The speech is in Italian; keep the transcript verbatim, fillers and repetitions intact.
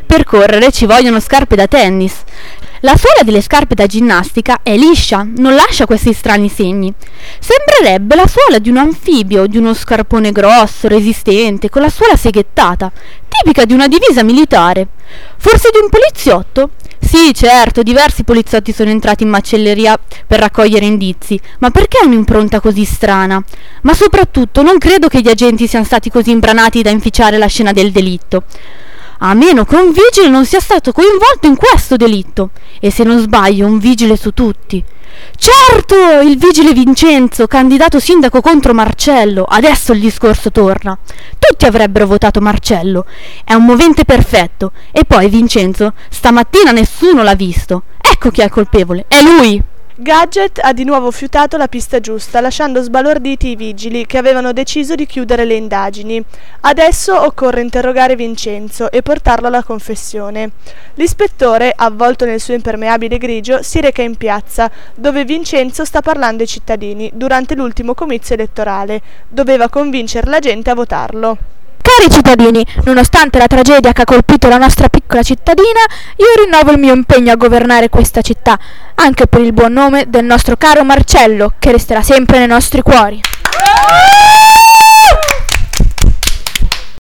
Per correre ci vogliono scarpe da tennis. La suola delle scarpe da ginnastica è liscia, non lascia questi strani segni. Sembrerebbe la suola di un anfibio, di uno scarpone grosso, resistente, con la suola seghettata, tipica di una divisa militare. Forse di un poliziotto? Sì, certo, diversi poliziotti sono entrati in macelleria per raccogliere indizi, ma perché un'impronta così strana? Ma soprattutto non credo che gli agenti siano stati così imbranati da inficiare la scena del delitto. A meno che un vigile non sia stato coinvolto in questo delitto. E se non sbaglio, un vigile su tutti. Certo, il vigile Vincenzo, candidato sindaco contro Marcello. Adesso il discorso torna. Tutti avrebbero votato Marcello. È un movente perfetto. E poi Vincenzo, stamattina nessuno l'ha visto. Ecco chi è il colpevole. È lui! Gadget ha di nuovo fiutato la pista giusta, lasciando sbalorditi i vigili che avevano deciso di chiudere le indagini. Adesso occorre interrogare Vincenzo e portarlo alla confessione. L'ispettore, avvolto nel suo impermeabile grigio, si reca in piazza, dove Vincenzo sta parlando ai cittadini durante l'ultimo comizio elettorale. Doveva convincere la gente a votarlo. Cari cittadini, nonostante la tragedia che ha colpito la nostra piccola cittadina, io rinnovo il mio impegno a governare questa città, anche per il buon nome del nostro caro Marcello, che resterà sempre nei nostri cuori.